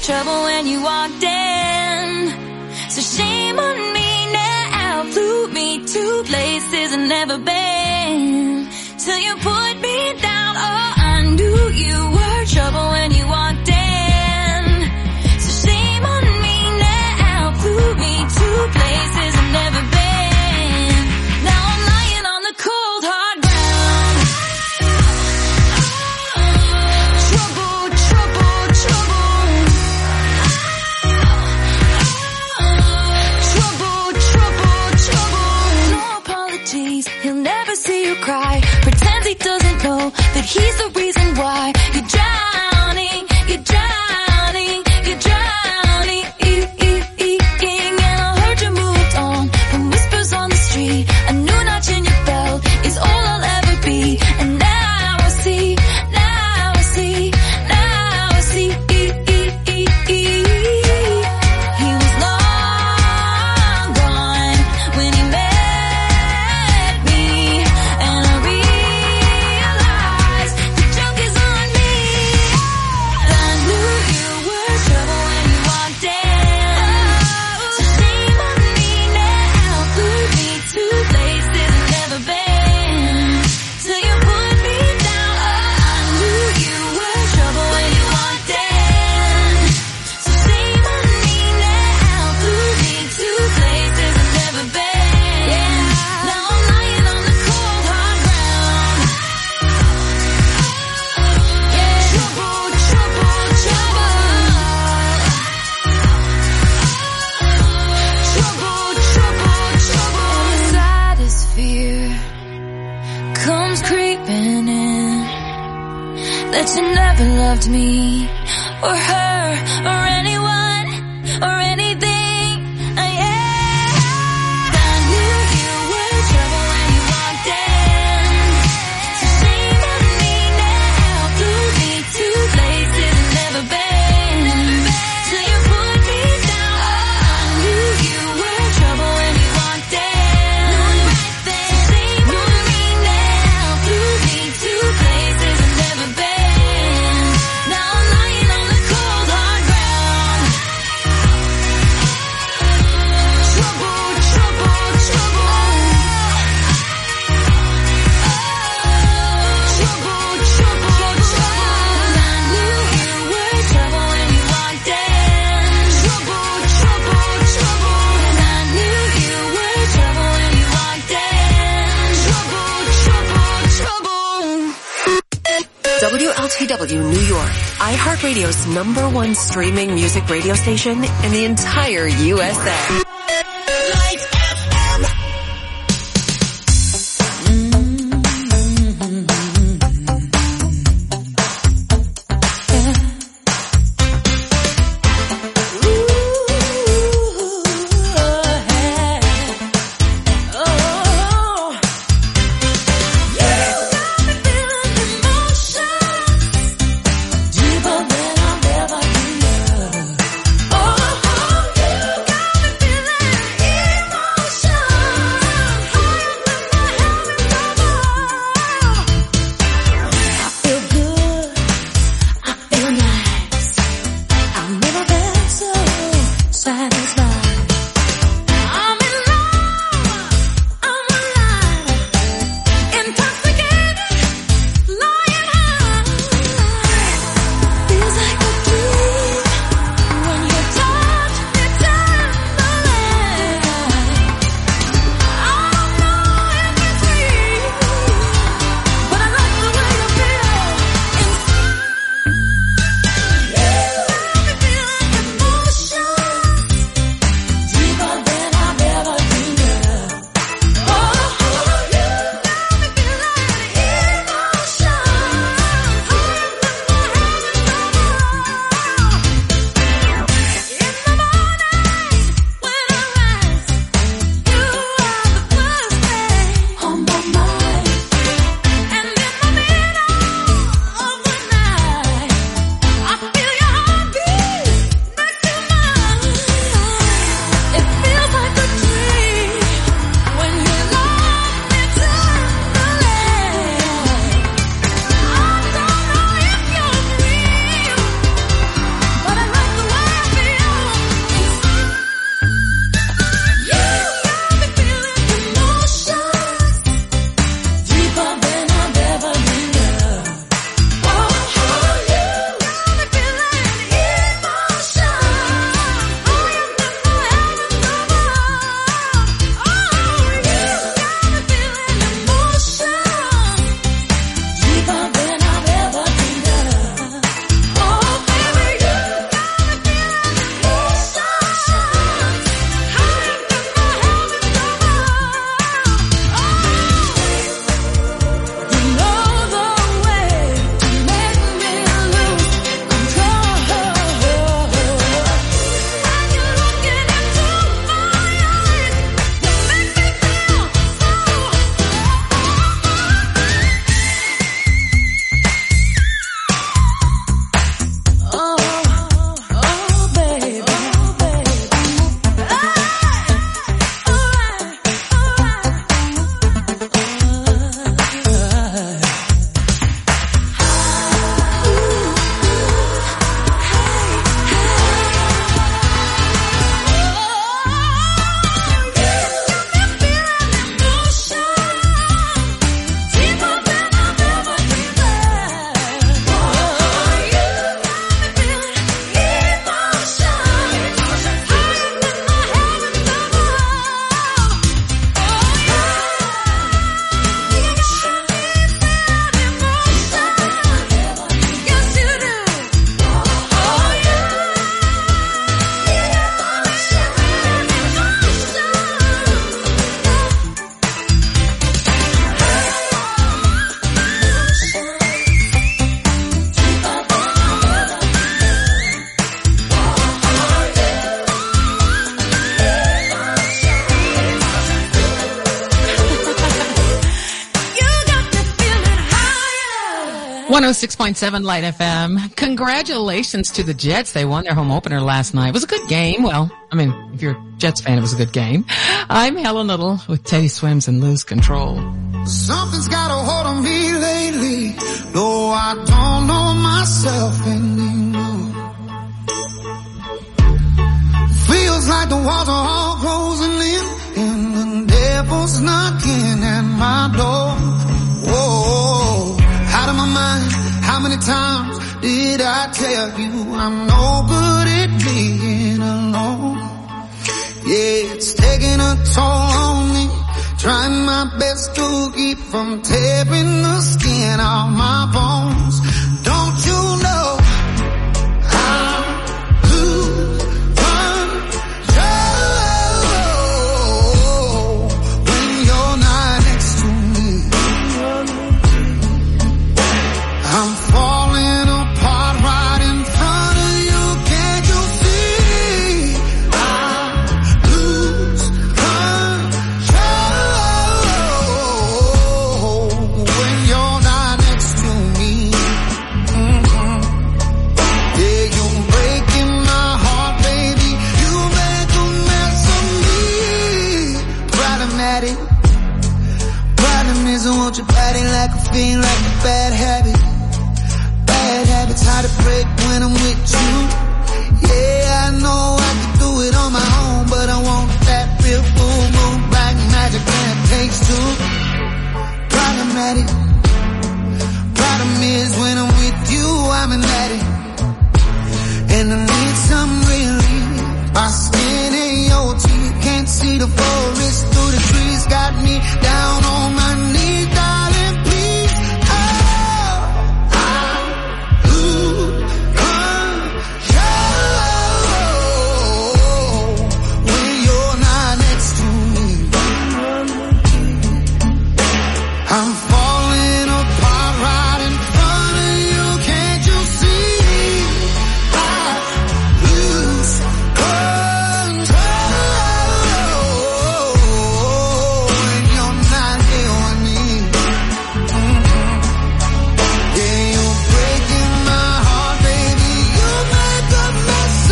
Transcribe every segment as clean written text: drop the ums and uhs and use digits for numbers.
trouble when you walked in. So shame on me now. Flew me to places I've never been. Till you put me down. Oh, I knew you were trouble when you walked in. So shame on me now. Flew me to places I've never been. Now I'm lying on the cold hard ground. Trouble, trouble, trouble. Trouble, trouble, trouble. No apologies, he'll never see you cry. Pretends he doesn't know that he's the reason why you're drowning, you're drowning, you're drowning. And I heard you moved on from whispers on the street. A new notch in your belt is all I'll ever be. And now I see, now I see, now I see. He was long gone when he met me, and I realized the joke is on me. I knew you were trouble when you walked in. So shame on me now. Flew me to places I've never been. Till you put me down. Oh, I knew you were trouble when you walked in. So shame on me now. Flew me to places I've never been. Now I'm lying on the cold hard ground. Trouble, trouble, trouble. Trouble, trouble, trouble. And the saddest fear comes creeping in, that you never loved me or her or anyone or anything. I knew you were trouble when you walked in. So shame on me now. Flew me to places I've never been. Till you put me down. Oh, I knew you were trouble when you walked in. So shame on me now. Flew me to places I've never been. Now I'm lying on the cold hard ground. Trouble, trouble, trouble. Trouble, trouble, trouble. I knew you were trouble when you walked in. Trouble, trouble, trouble. I knew you were trouble when you walked in. Trouble, trouble, trouble. WLTW New York, iHeartRadio's #1 streaming music radio station in the entire USA. Deeper than I've ever been. Oh, you got me feeling 106.7 Light FM. Congratulations to the Jets. They won their home opener last night. It was a good game. Well, I mean, if you're a Jets fan, it was a good game. I'm Helen Little with Teddy Swims and Lose Control. Something's got a hold on me lately, though I don't know myself anymore. Feels like the walls are all closing in, and the devil's knocking at my door. Whoa, out of my mind, how many times did I tell you I'm no good at being alone? Yeah, it's taking a toll on me, trying my best to keep from tearing the skin off my bones. Don't you know I lose control when you're not next to me? I'm falling apart right in front of you. Can't you see? I lose control when you're not next to me. Yeah, you're breaking my heart, baby. You make a mess of me. Problematic. Problem is I want your body like a fiend, like a bad habit. Bad habits hard to break when I'm with you. Yeah, I know I can do it on my own, but I want that real full moon black magic and it takes two. Problematic. Problem is when I'm with you, I'm an addict, and I need some relief. My skin and your teeth, can't see the forest through the trees. Got me down on my knees, darling, please. Oh, I lose control when you're not next to me. I'm falling apart right in front of you. Can't you see? I lose control when you're not here with me. Yeah, you're breaking my heart, baby. You make a mess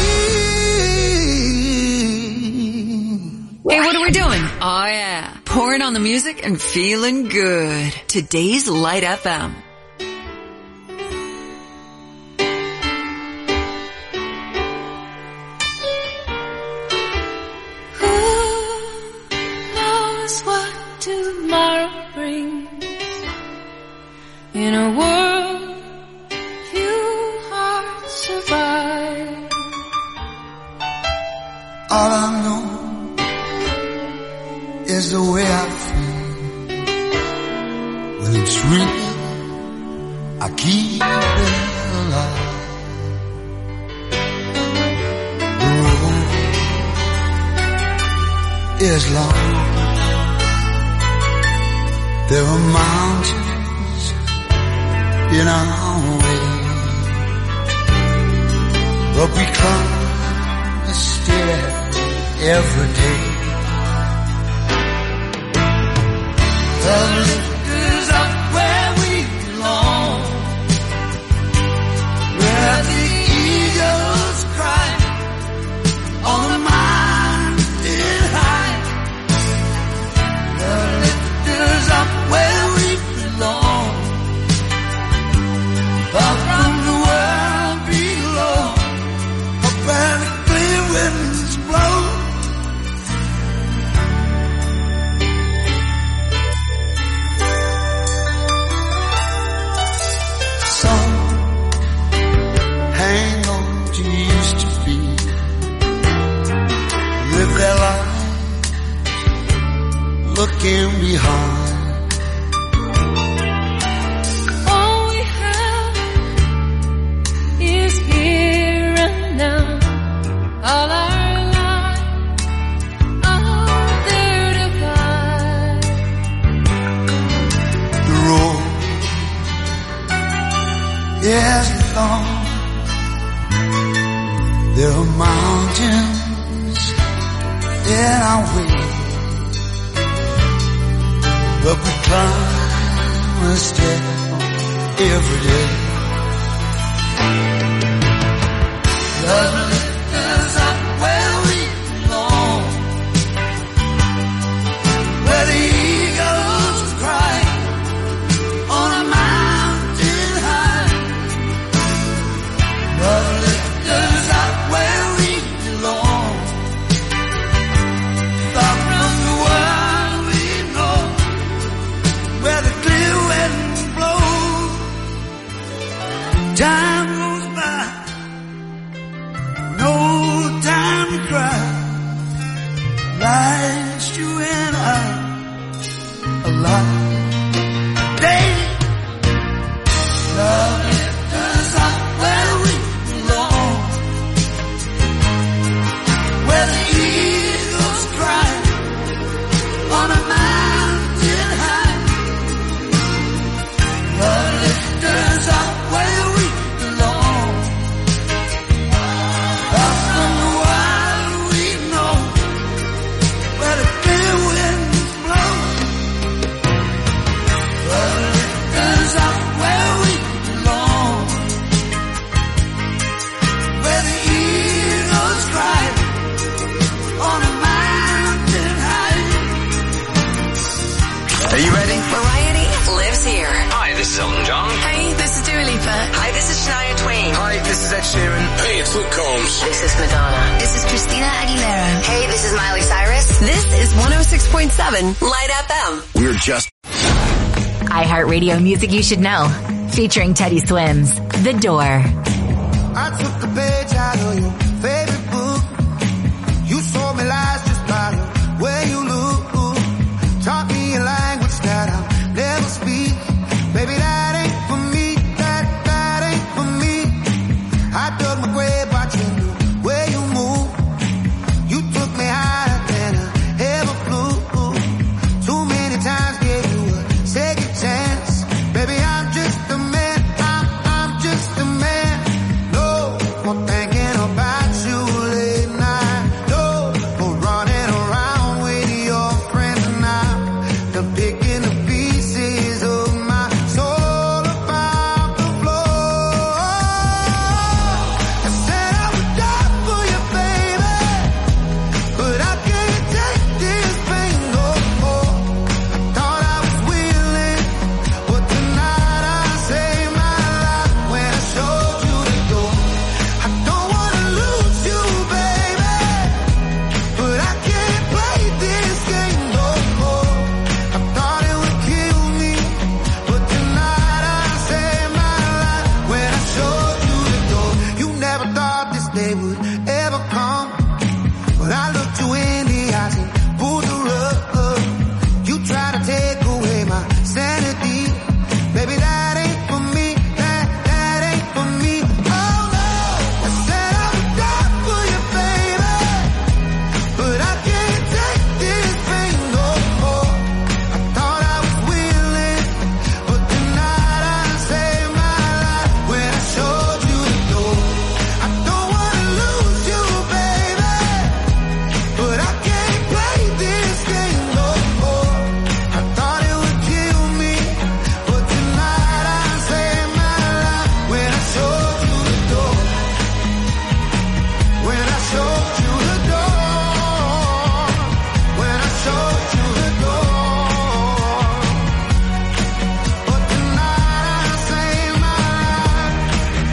of me. Hey, what are we doing? Oh yeah, pouring on the music and feeling good. Today's Light FM. Who knows what tomorrow brings? In a world few hearts survive. All I know is the way I feel. When it's real, I keep it alive. The road is long. There are mountains in our way, but we climb a stair every day. The lift is up where we belong, where the eagles cry on the mountain high. The lift is up where we belong, far from the world below, up where the clear winds blow. Some hang on to used to be, live their life looking behind. All we have is here and now. All our lives are there to guide. The road is long. There are mountains in our way, but we climb a step every day. Love lifts us up where we belong, where the eagles cry on a mountain high. Love lifts us up where we belong, far from the world we know, where the clear wind blows. Time goes by, no time to cry. Life's you and I alive. Day, love lifts us up where we belong, where the eagles cry on a mountain high. Love lifts us up where we belong, far from the world we know, where the clear winds blow. Love lifts us up where we belong, where the eagles cry on a mountain high. Are you ready? Variety lives here. Hi, this is Elton John. Hey, this is Dua Lipa. Hi, this is Shania Twain. Hi, this is Ed Sheeran. Hey, it's Luke Combs. This is Madonna. This is Christina Aguilera. Hey, this is Miley Cyrus. This is 106.7 Light FM. We're just... iHeartRadio Music You Should Know. Featuring Teddy Swims. The Door. I took a page out of your favorite book. You sold me lies just by the way you look. Taught me a language that I'll never speak. Baby, that ain't for me. That ain't for me. I dug my grave watching the way you move. You took me higher than I ever flew. Too many times gave you a second chance. Baby, I'm just a man. I'm just a man. No more thinking about you late night. No more running around with your friends now. They're picking the pieces of my soul about the floor. I said I would die for you, baby, but I can't take this pain no more. I thought I was willing, but tonight I saved my life when I showed you the door. I don't wanna lose you, baby, but I can't play this game no more. I thought it would kill me, but tonight I saved my life when I showed you the door. You never thought this day would ever come, but I looked you in the eyes and pulled the rug. You tried to take away my sanity. Baby, that ain't for me. That ain't for me. Oh no. I said I would die for you, baby, but I can't take this pain no more. I thought I was willing, but tonight I saved my life when I showed you the door. I don't wanna lose you, baby, but I can't play this game no more. I thought it would kill me, but tonight I saved my life when I showed you the door. When I showed you the door. When I showed you the door. But tonight I saved my life.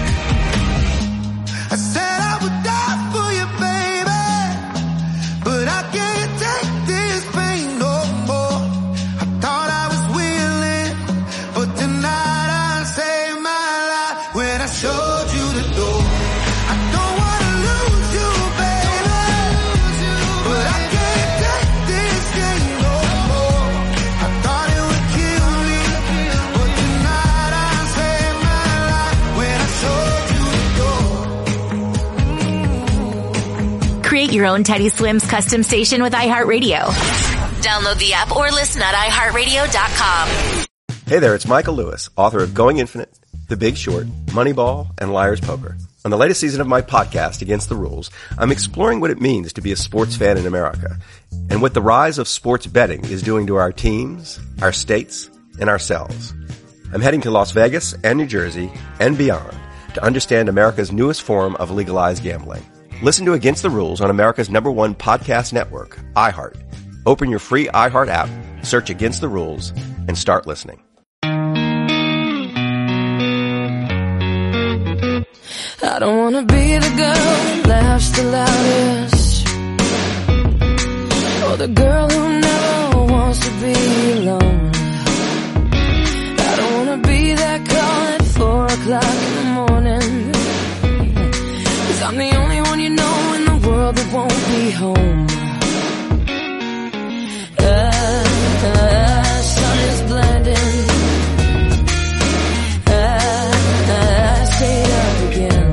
I said I would die for you, baby, but I can't take this pain no more. I thought I was willing, but tonight I saved my life when I showed you the door. I don't wanna lose you, baby, but I can't take this game no more. I thought it would kill me, but tonight I saved my life when I showed you the door. Create your own Teddy Swims custom station with iHeartRadio. Download the app or listen at iHeartRadio.com. Hey there, it's Michael Lewis, author of Going Infinite, The Big Short, Moneyball, and Liar's Poker. On the latest season of my podcast, Against the Rules, I'm exploring what it means to be a sports fan in America and what the rise of sports betting is doing to our teams, our states, and ourselves. I'm heading to Las Vegas and New Jersey and beyond to understand America's newest form of legalized gambling. Listen to Against the Rules on America's #1 podcast network, iHeart. Open your free iHeart app, search Against the Rules, and start listening. I don't wanna be the girl that laughs the loudest, or the girl who never wants to be alone. I don't wanna be that call at 4 o'clock in the morning, 'cause I'm the only one you know in the world that won't be home. Sun is blinding, I stayed up again.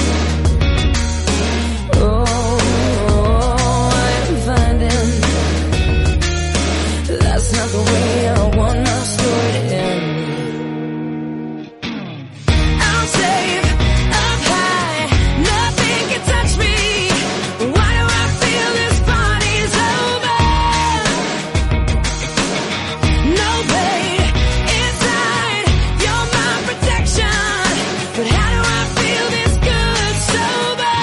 That's not the way I want my story to end. I'm safe up high, nothing can touch me. Why do I feel this party's over? No pain inside, you're my protection. But how do I feel this good sober?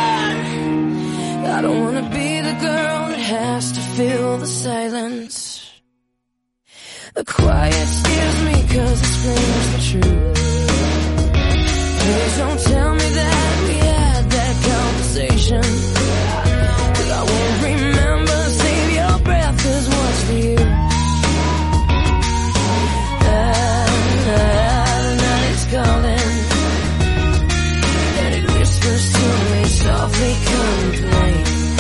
I don't wanna be the girl that has to fill the silence. The quiet scares me 'cause it screams the truth. Please don't tell me that we had that conversation, 'cause I won't remember. Save your breath, 'cause what's the use? The night is calling, and it whispers to me softly, complain.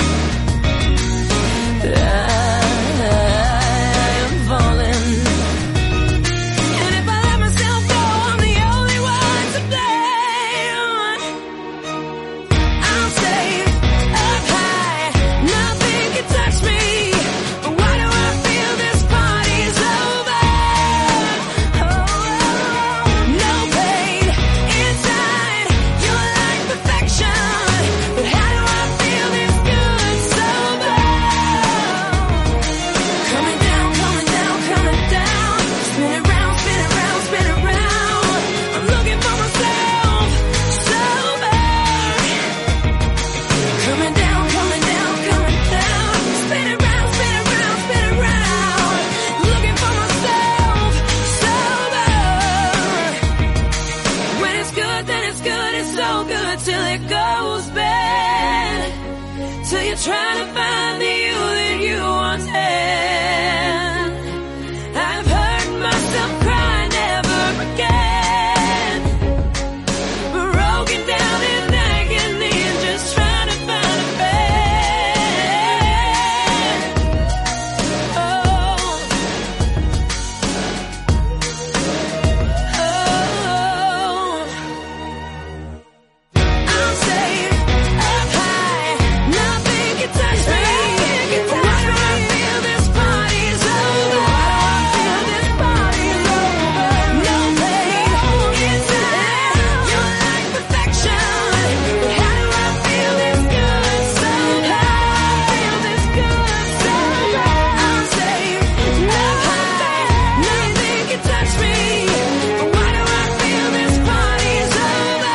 Trying to find the you that you once had. I've heard myself cry never again, broken down in agony and just trying to find a bed. I'm safe up high, nothing can touch me. Why do I feel this party's over? This party's over. No pain inside, you're like perfection. But how do I feel this good somehow? Feel this good somehow. I'm safe up high, nothing can touch me. Why do I feel this party's over?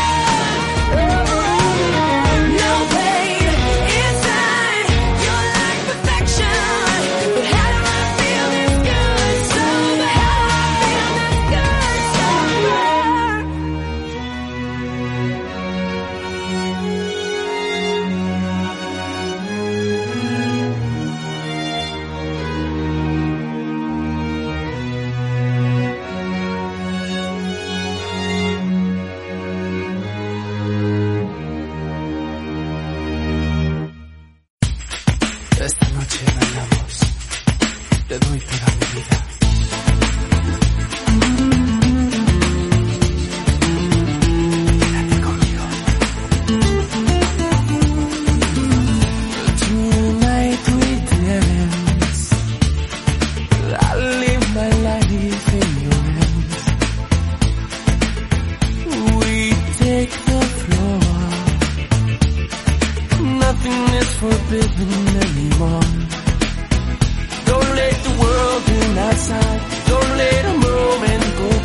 No pain inside, you're like perfection. But how do I feel this good sober? How do I feel this good sober? Esta noche bailamos, te doy toda mi vida. Quédate conmigo. Tonight we dance, I live my life in your hands. We take the floor, nothing is forbidden anymore. Don't let the world in outside, don't let a moment go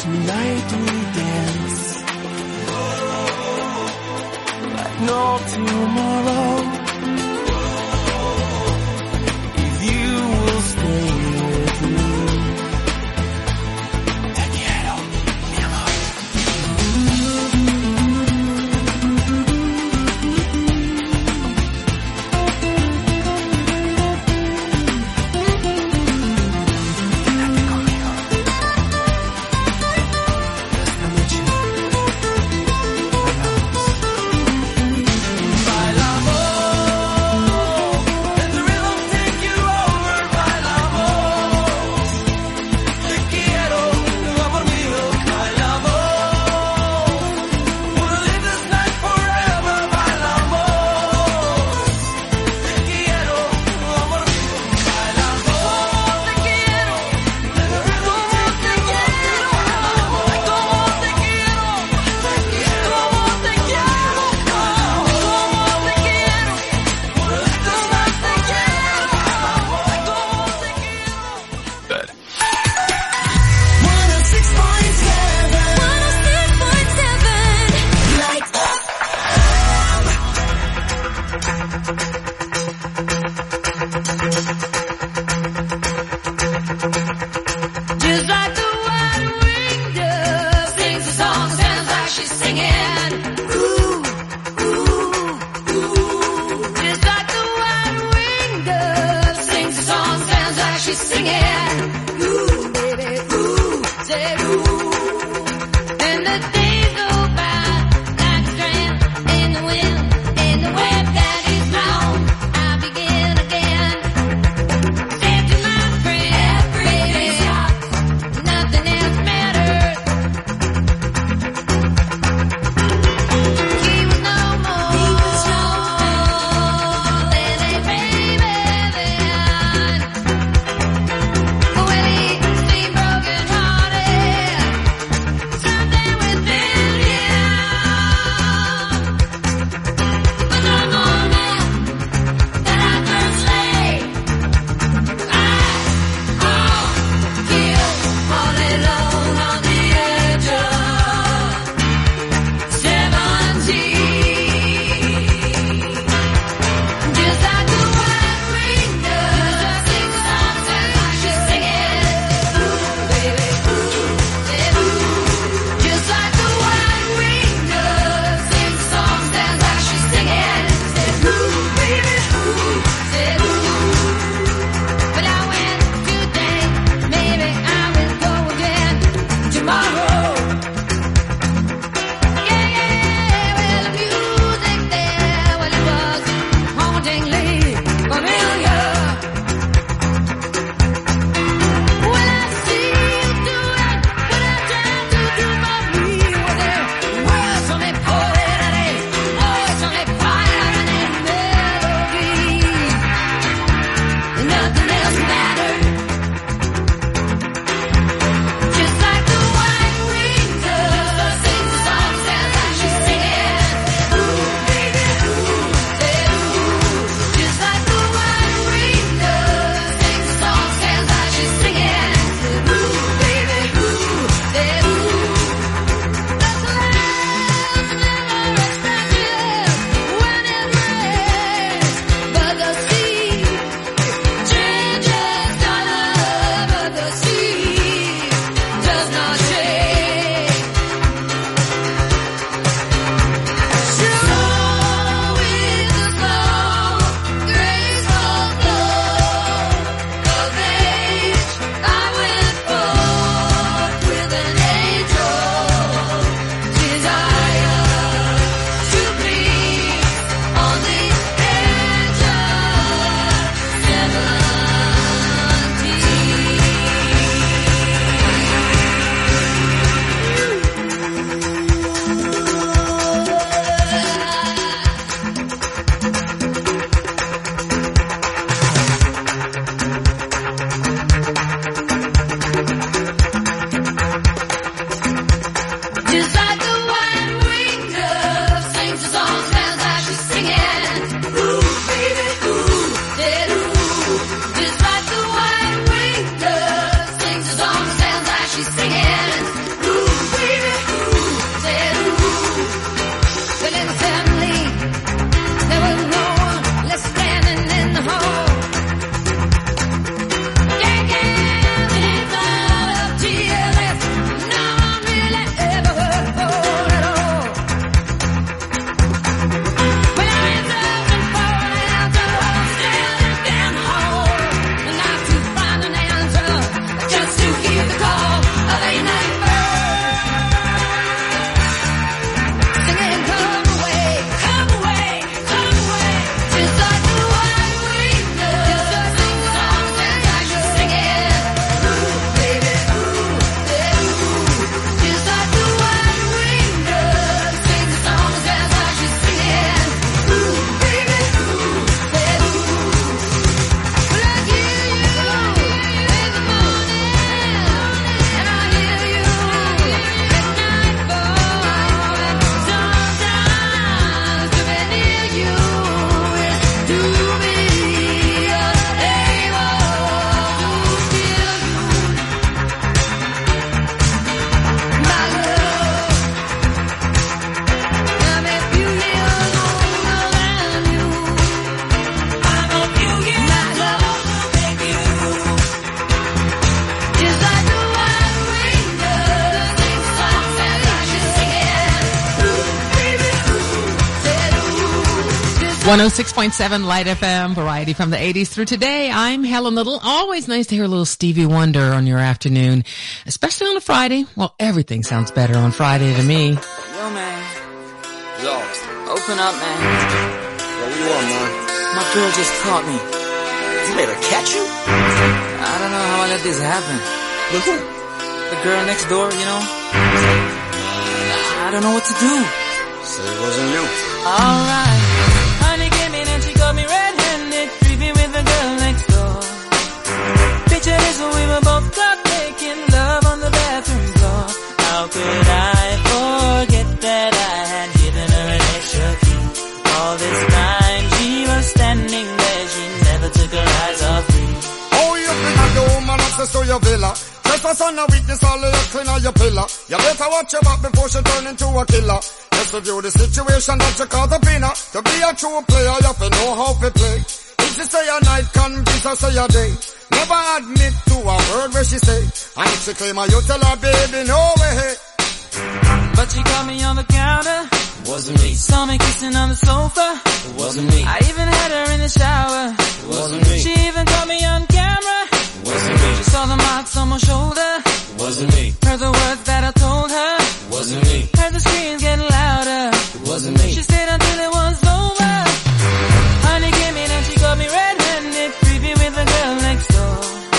Tonight we dance like no tomorrow. If you will stay with me, te quiero, mi amor. Quédate conmigo. Esta noche Just like the white-winged dove sings a song, sounds like she's singing. Ooh, ooh, ooh. Just like the white-winged dove sings a song, sounds like she's singing. Ooh, baby, ooh, say ooh. And the days go by like a strand in the wind, in the web that is blown. I begin again. Say to my friend, baby, nothing else matters. He was no more than a baby then. When he seemed broken hearted, 106.7 Light FM, variety from the 80s through today. I'm Helen Little. Always nice to hear a little Stevie Wonder on your afternoon, especially on a Friday. Well, everything sounds better on Friday to me. Yo, man. Yo. Open up, man. Yo, what you want, man? My girl just caught me. You made her catch you? I don't know how I let this happen. With who? The girl next door, you know? I don't know what to do. So it wasn't you. Alright. Honey came in and she got me red-handed, creepy with the girl next door. Picture this when we were both caught making love on the bathroom floor. How could I forget that I had given her an extra key? All this time she was standing there, she never took her eyes off me. Oh, you think I'm the woman access to your villa? Trespass on a weakness, all of your clean on your pillar. You better watch your back before she turn into a killer. Just review the situation that you call the winner. To be a true player, you have to know how to play. If she say a night, convince her say a day. Never admit to a word where she say. And if she claim her, you tell her, baby, no way. But she caught me on the counter. Wasn't me. Saw me kissing on the sofa. It wasn't me. I even had her in the shower. It wasn't me. She even caught me on camera. It wasn't me. She saw the marks on my shoulder. It wasn't me. Heard the words that I told her. It wasn't me. Heard the screams getting louder. It wasn't me. She stayed until it was over. Honey came in and she got me red-handed, creepy with the girl next door.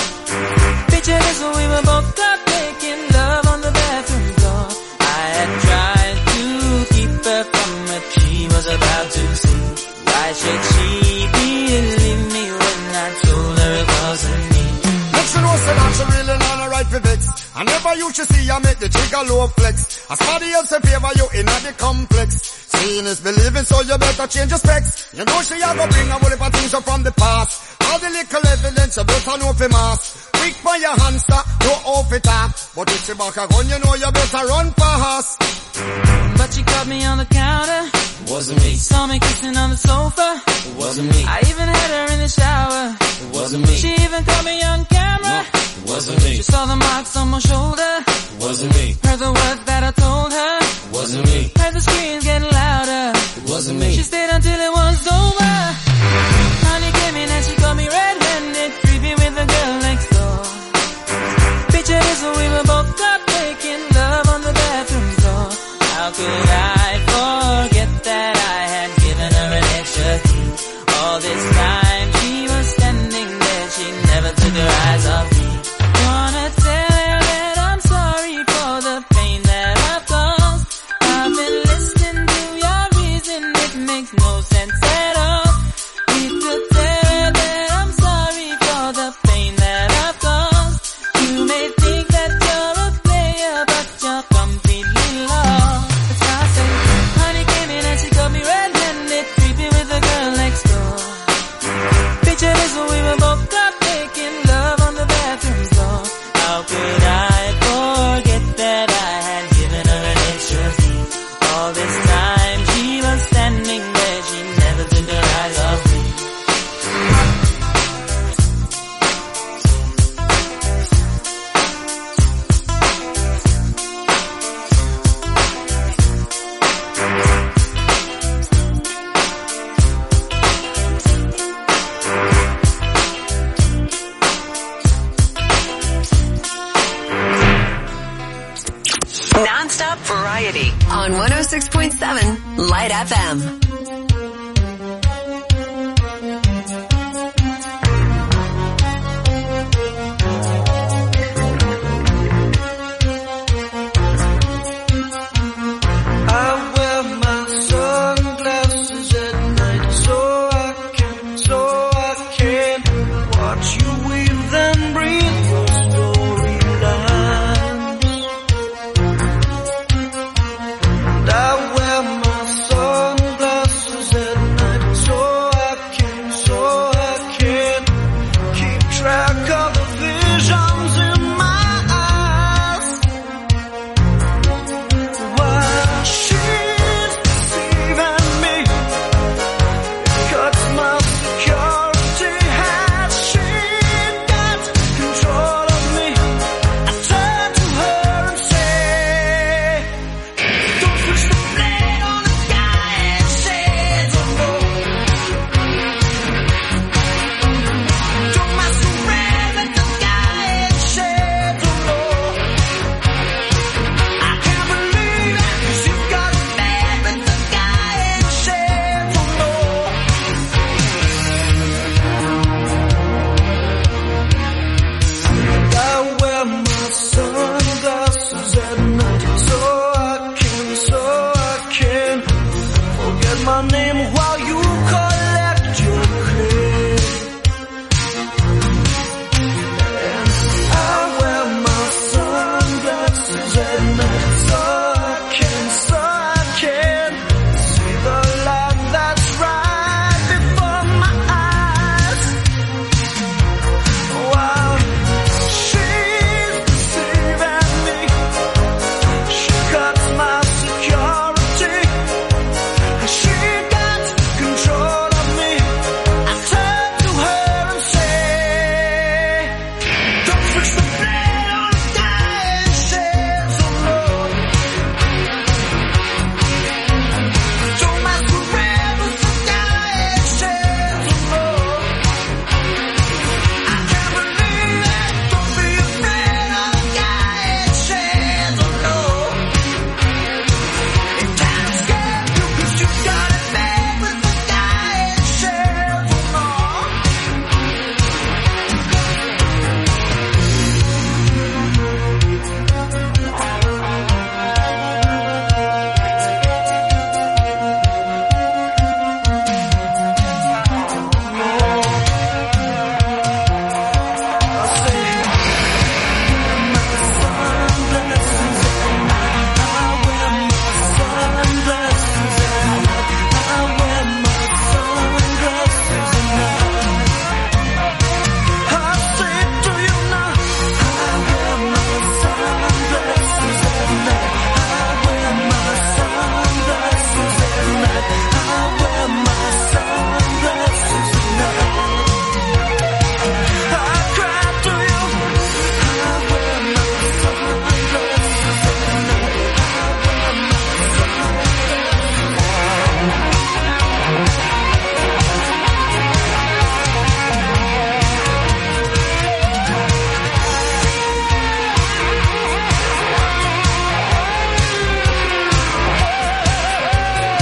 Picture this when we were both caught making love on the bathroom floor. I had tried to keep her from what she was about to see. Why should she believe me when I told her it wasn't me? Make she know say that she really not a right for vex. I never used to see I make the trigger low flex. As somebody else in favor you in the complex. Seeing is believing, so you better change your specs. You know she a go bring a whole heap of things up from the past. All the little evidence you better know for mass. Quick for your hamster, no off it up. But if she back a gun, you know you better run fast. But she caught me on the counter. It wasn't me. Saw me kissing on the sofa. It wasn't me. I even had her in the shower. It wasn't me. She even caught me on camera. It wasn't me. She saw the marks on my shoulder. It wasn't me. Heard the words that I told her. It wasn't me. Heard the screams getting louder. It wasn't me. She stayed until it was over. Honey came in and she got me red-handed, creepy with the girl next door. Picture this when we were both caught making love on the bathroom floor. How could I forget that I had given her an extra key? All this time she was standing there, she never took her eyes off me. Wanna tell her that I'm sorry for the pain that I've caused. I've been listening to your reason, it makes no sense at all. You could tell her that I'm sorry for the pain that I've caused. You may think that you're a player, but you're completely lost. That's why I say, honey came in and she got me red-handed, creepy with the girl next door. Picture this when we were both caught making love on the bathroom floor. How could I forget that I had given her an extra key? All this time she was standing there, she never took her eyes off me. Non-stop variety on 106.7 Light FM. I wear my sunglasses at night so I can watch you weave and breathe your storylines. And I wear my sunglasses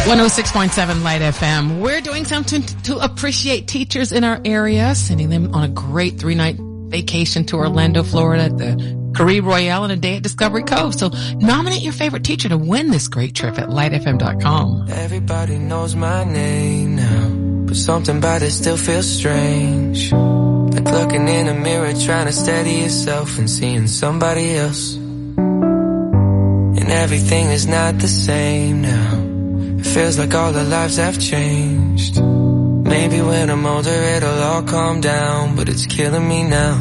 106.7 Light FM. We're doing something to appreciate teachers in our area, sending them on a great 3-night vacation to Orlando, Florida at the Caribe Royale and a day at Discovery Cove. So nominate your favorite teacher to win this great trip at lightfm.com. Everybody knows my name now, but something about it still feels strange. Like looking in a mirror, trying to steady yourself and seeing somebody else. And everything is not the same now. It feels like all our lives have changed. Maybe when I'm older it'll all calm down, but it's killing me now.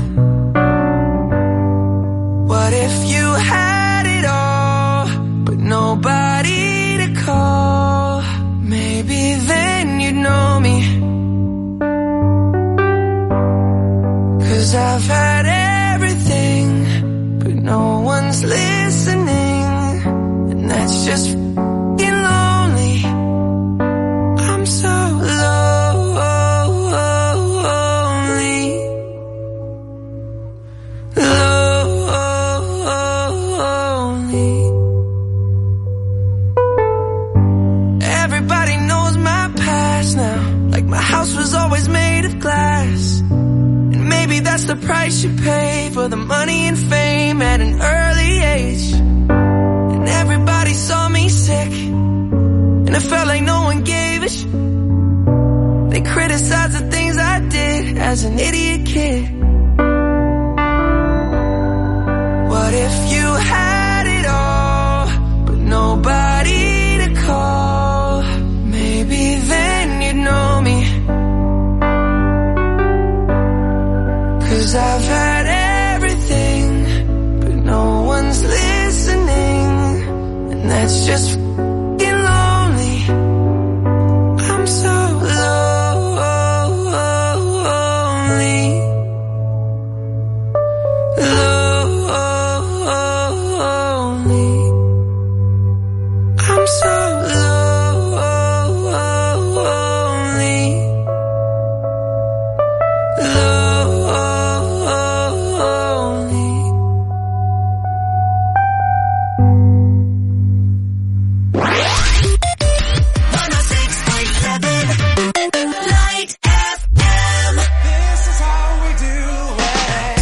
What if you had it all, but nobody to call? Maybe then you'd know me. 'Cause I've had everything, but no one's listening. And that's just f***ing lonely. I'm so lonely. Lonely. Everybody knows my past now, like my house was always made of glass. And maybe that's the price you pay for the money and fame at an early age. And everybody saw me sick, and it felt like no one gave a shit. They criticized the things I did as an idiot kid. What if you had it all, but nobody to call? Maybe then you'd know me. 'Cause I've had everything, but no one's listening. And that's just f***ing lonely. I'm so lonely. Lonely. I'm so lonely. Lonely. Light FM. This is how we do it.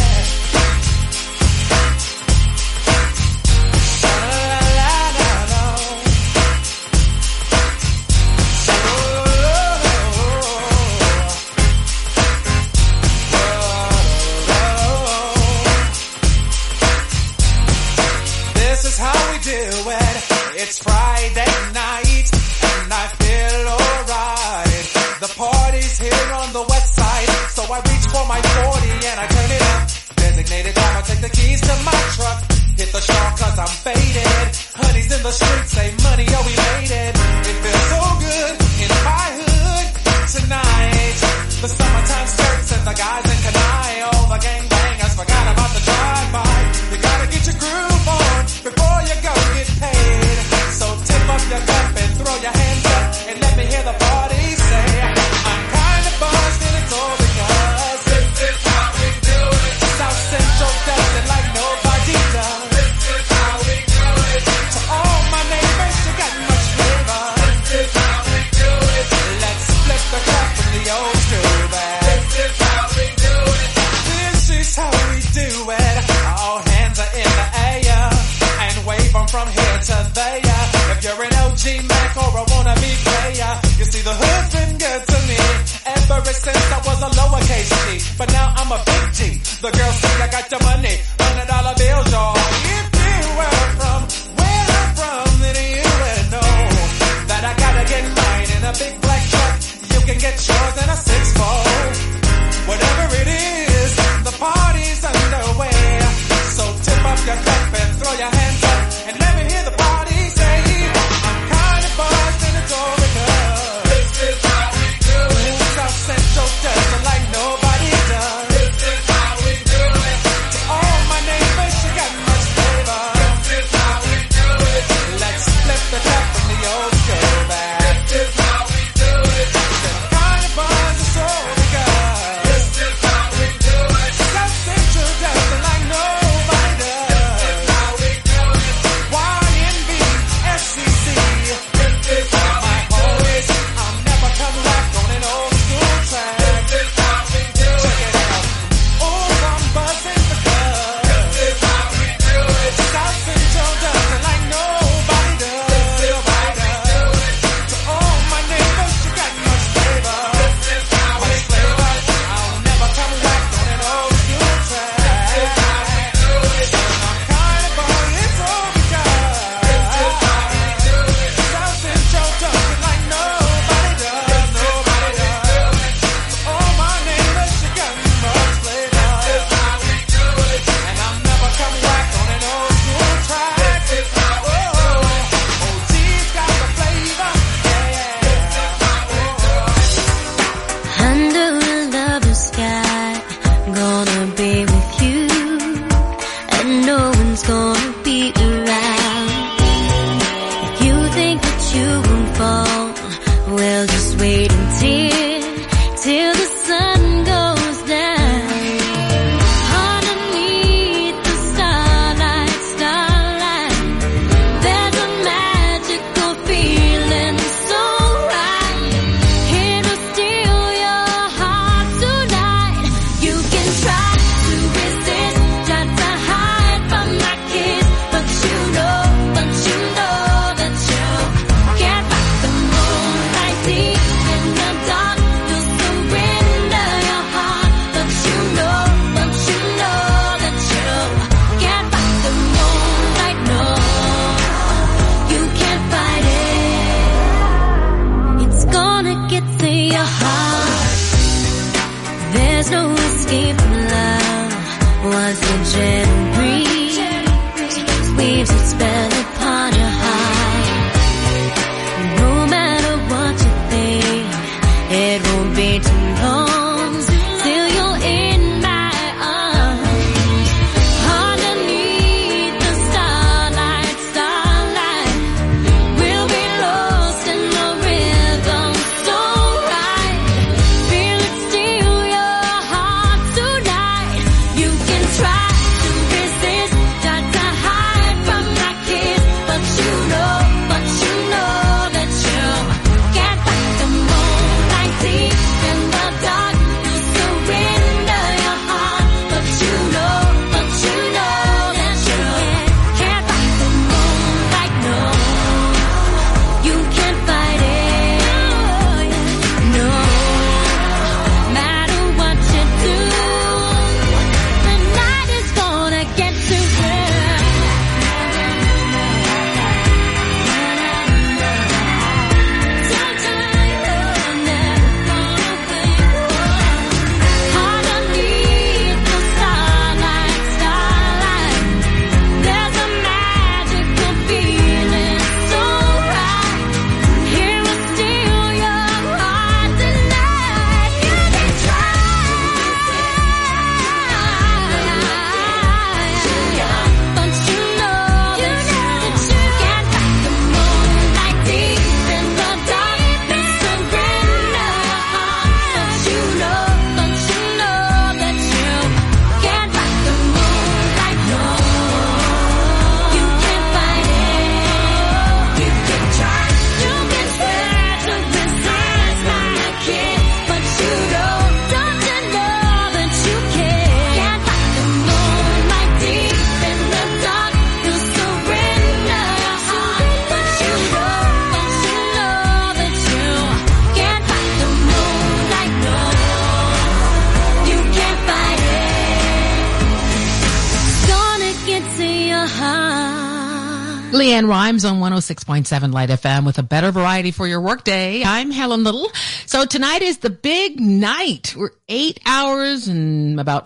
This is how we do it. It's Friday night and I feel alright. The party's here on the west side, so I reach for my 40 and I turn it up. Designated driver, take the keys to my truck. Hit the shore 'cause I'm faded. Honey's in the streets, say money, oh we made it. It feels so good in my hood tonight. The summertime skirts and the guys in Kanai. All the gangbangers forgot about the drive-by. You gotta get your groove on before you go get paid. So tip up your cup and throw your hands up and let me hear the party say, I'm kinda buzzed and it's all because this is how we do it. South Central does it like nobody does. This is how we do it. To all my neighbors, you got much flavor. This is how we do it. Let's flip the cup from the old school bag. This is how we do it. This is how we do it. All hands are in the air and wave them from here to there. If you're an OG Mac or a wannabe player, you see the hood's been good to me ever since I was a lowercase G. But now I'm a big G. The girls say I got your money, $100 bills, y'all. If you were from where I'm from, then you would know that I gotta get mine in a big black truck. You can get yours in a 6-4. Whatever it is, the party's underway. So tip up your cup and throw your hands up and let me hear the party say, I'm kinda buzzed and it's all because this is how we do it. South Central does it like nobody does. This is how we do it. To all my Leanne Rhymes on 106.7 Light FM with a better variety for your workday. I'm Helen Little. So tonight is the big night. We're 8 hours and about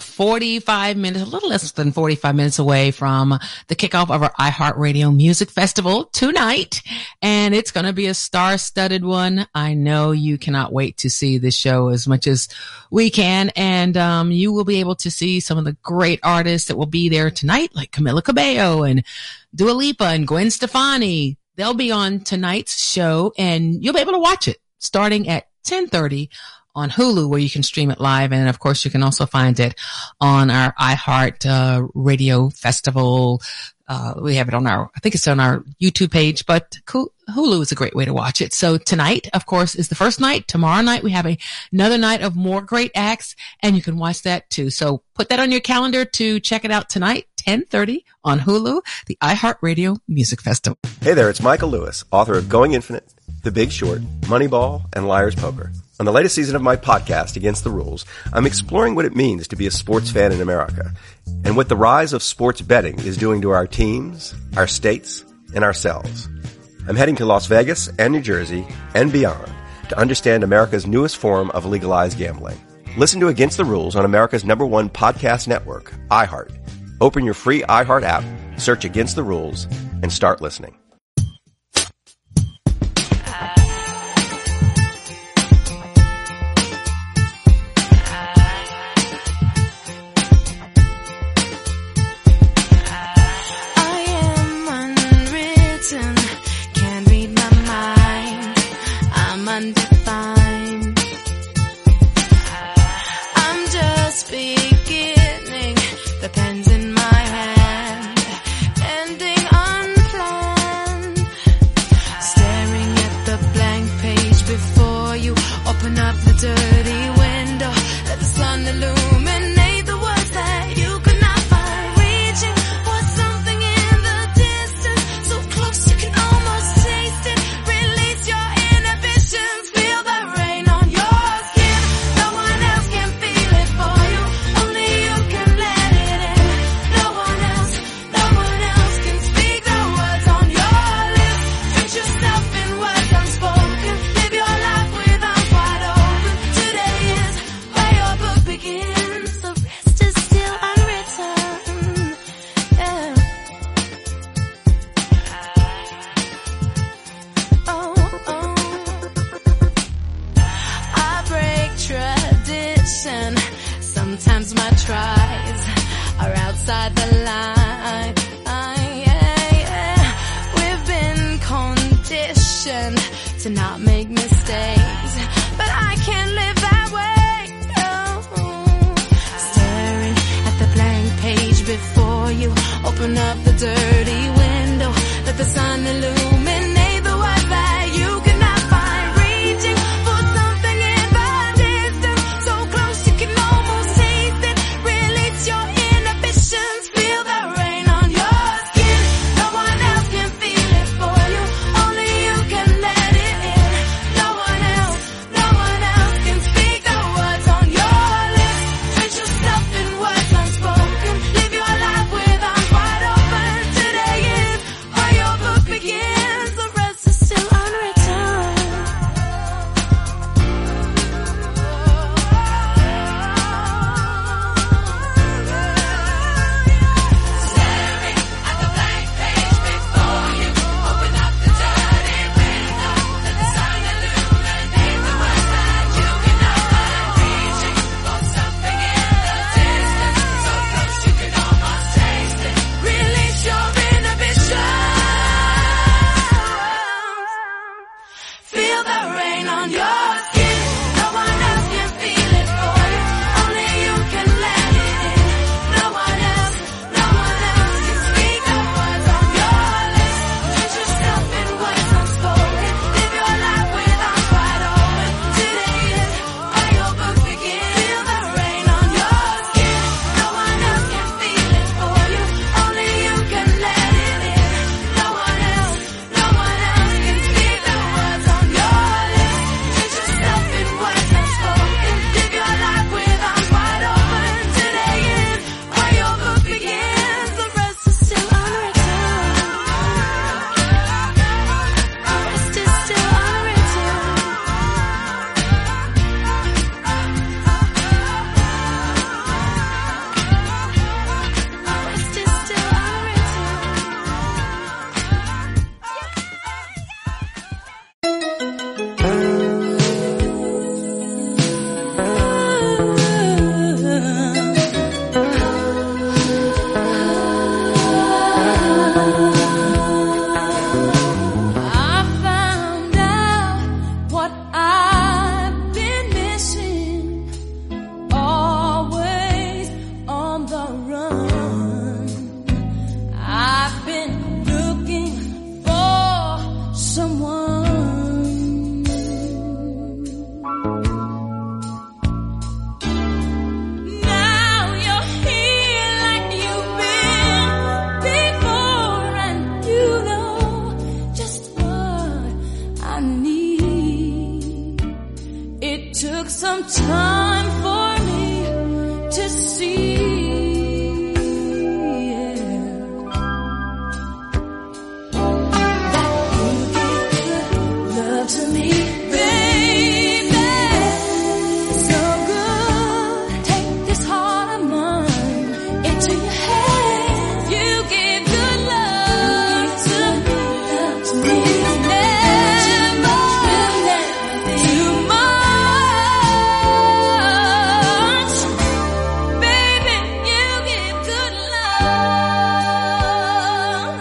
45 minutes, a little less than 45 minutes away from the kickoff of our iHeartRadio Music Festival tonight. And it's going to be a star-studded one. I know you cannot wait to see this show as much as we can. And you will be able to see some of the great artists that will be there tonight, like Camila Cabello and Dua Lipa and Gwen Stefani. They'll be on tonight's show and you'll be able to watch it starting at 10:30 on Hulu, where you can stream it live. And of course, you can also find it on our iHeart Radio Festival. We have it on I think it's on our YouTube page, but Hulu is a great way to watch it. So tonight, of course, is the first night. Tomorrow night, we have another night of more great acts, and you can watch that too. So put that on your calendar to check it out tonight, 10:30 on Hulu, the iHeartRadio Music Festival. Hey there, it's Michael Lewis, author of Going Infinite, The Big Short, Moneyball, and Liar's Poker. On the latest season of my podcast, Against the Rules, I'm exploring what it means to be a sports fan in America and what the rise of sports betting is doing to our teams, our states, and ourselves. I'm heading to Las Vegas and New Jersey and beyond to understand America's newest form of legalized gambling. Listen to Against the Rules on America's #1 podcast network, iHeart. Open your free iHeart app, search Against the Rules, and start listening. Live your life with arms wide open. some time for me to see. To me, baby, so good. Take this heart of mine into your hands. You give good love to me. Never too much, baby. You give good love.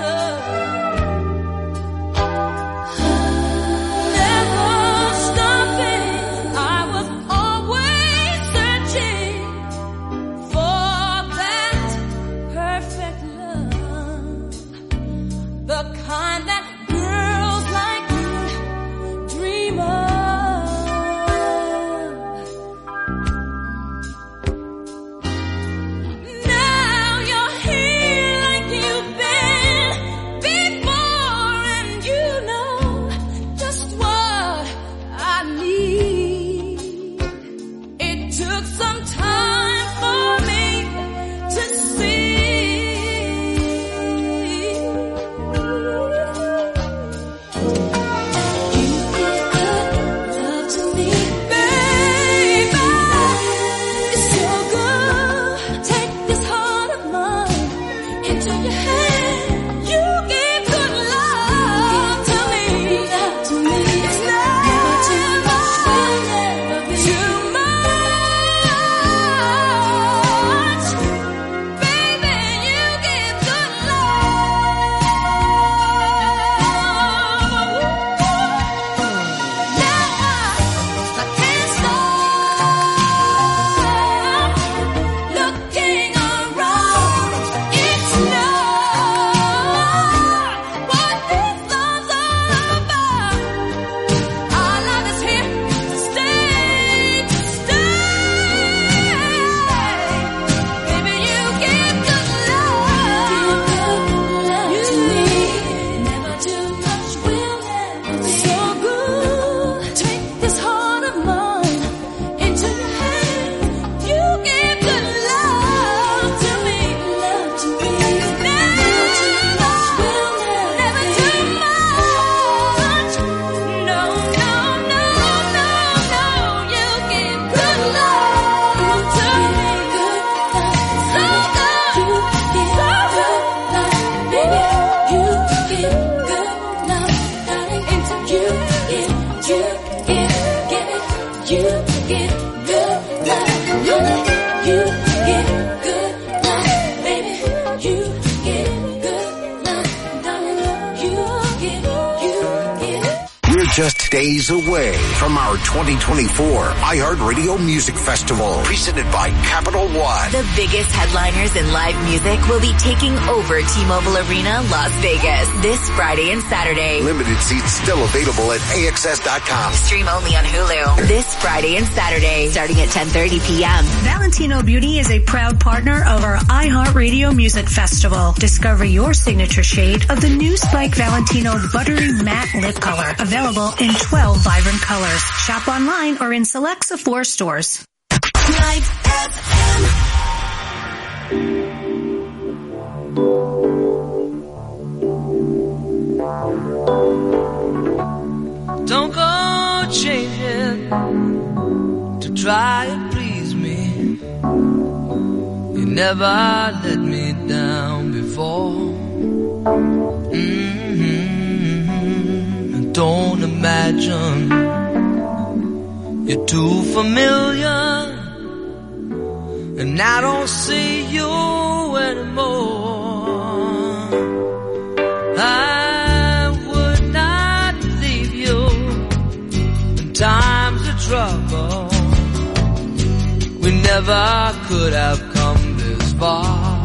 Just days away from our 2024 iHeartRadio Music Festival, presented by Capital One. The biggest headliners in live music will be taking over T-Mobile Arena, Las Vegas, this Friday and Saturday. Limited seats still available at AXS.com. Stream only on Hulu, this Friday and Saturday, starting at 10:30 p.m. Valentino Beauty is a proud partner of our iHeartRadio Music Festival. Discover your signature shade of the new Spike Valentino Buttery Matte Lip Color. Available in 12 vibrant colors. Shop online or in select Sephora stores. Night FM. Don't go changing to try and please me. You never let me down before. Don't imagine you're too familiar, and I don't see you anymore. I would not leave you in times of trouble. We never could have come this far.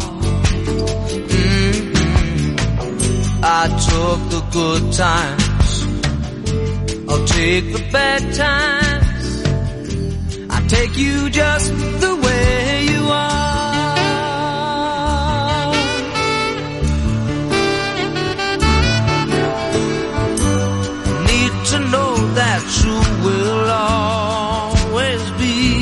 I took the good times, I'll take the bad times. I take you just the way you are. Need to know that you will always be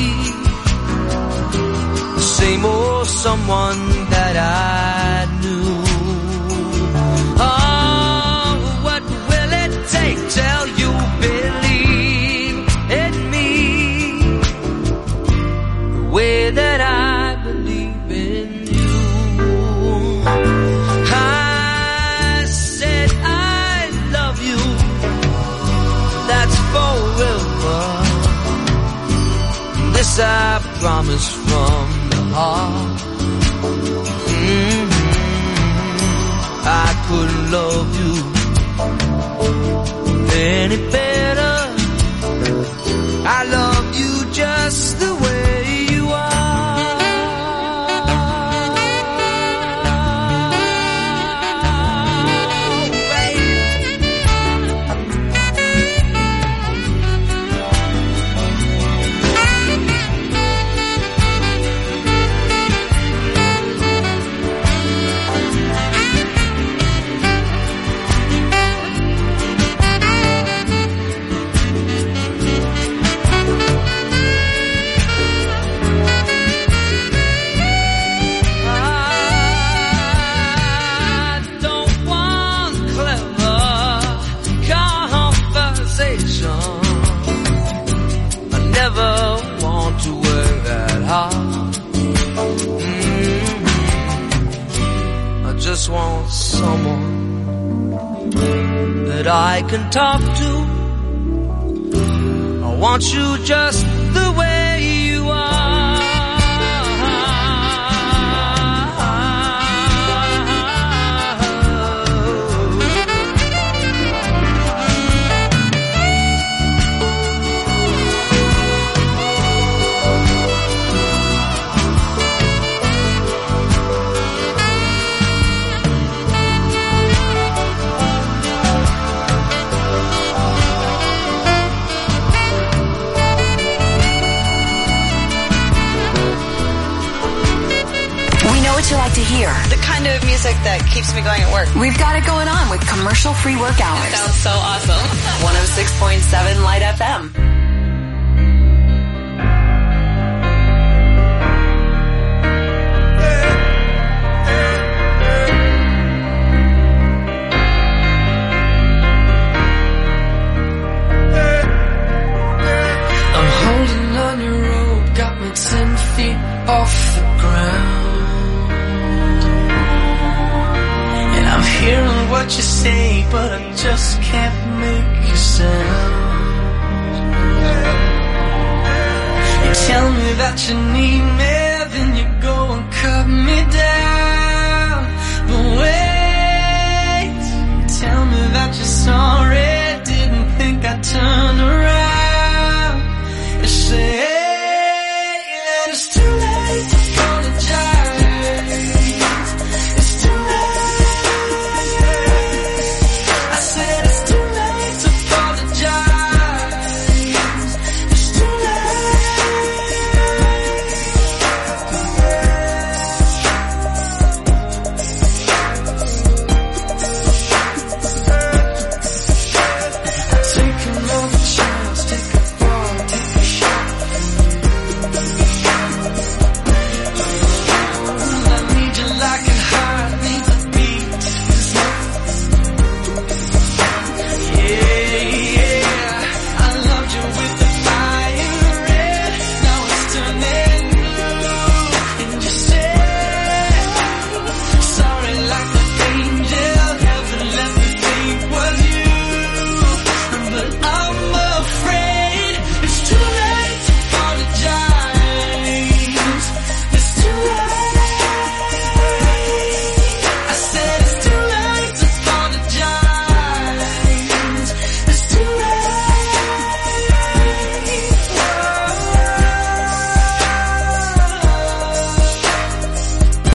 Yes, I promise from the heart. I couldn't love you any better. I love you just the way you are. Just want someone that I can talk to. I want you just the way you are. What you like to hear. The kind of music that keeps me going at work. We've got it going on with commercial-free work hours. Sounds so awesome. 106.7 Light FM. I'm holding on your rope, got me 10 feet off the ground. I'm hearing what you say, but I just can't make a sound. You tell me that you need me, then you go and cut me down. But wait, you tell me that you're sorry.